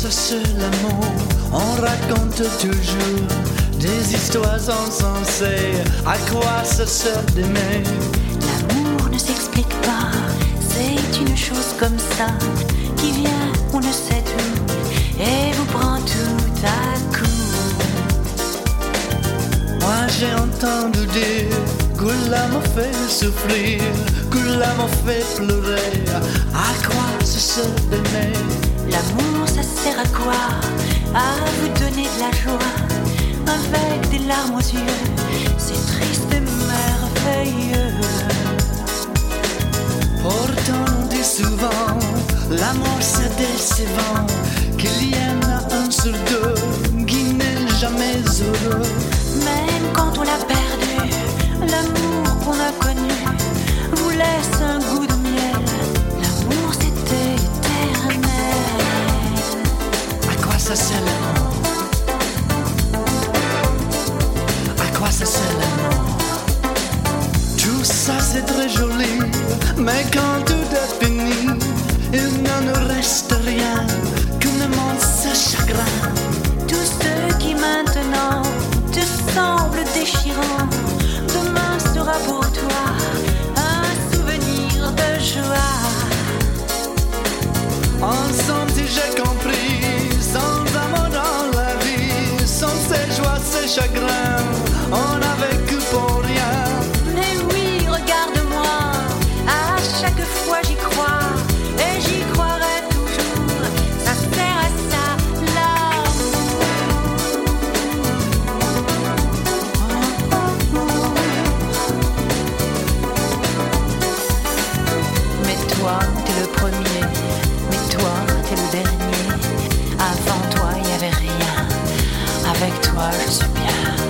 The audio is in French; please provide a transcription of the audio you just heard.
ça c'est l'amour? On raconte toujours des histoires insensées. À quoi ça sert d'aimer? L'amour ne s'explique pas, c'est une chose comme ça qui vient, on ne sait d'où, et vous prend tout à coup. Moi j'ai entendu dire que l'amour fait souffrir, que l'amour fait pleurer. À quoi ça sert d'aimer? L'amour ça sert à quoi? À vous donner de la joie, avec des larmes aux yeux, c'est triste et merveilleux. Pourtant on dit souvent, l'amour c'est décevant, qu'il y en a un sur deux qui n'est jamais heureux. Même quand on l'a perdu, l'amour qu'on a connu vous laisse un goût de miel. L'amour c'était éternel. À quoi ça sert l'amour? À quoi ça sert l'amour? Tout ça c'est très joli, mais quand tout est fini, il n'en nous reste rien qu'une immense chagrin. Tout ce qui maintenant te semble déchirant, demain sera pour toi un souvenir de joie. Ensemble si j'ai compris, sans amour dans la vie, sans ces joies, ces chagrins, on a vécu pour rien. Mais oui, regarde-moi, à chaque fois j'y crois, et j'y croirai toujours, ça sert à ça, mais toi, t'es le premier, mais toi, t'es le dernier. Avant toi, y avait rien. Avec toi, je suis bien.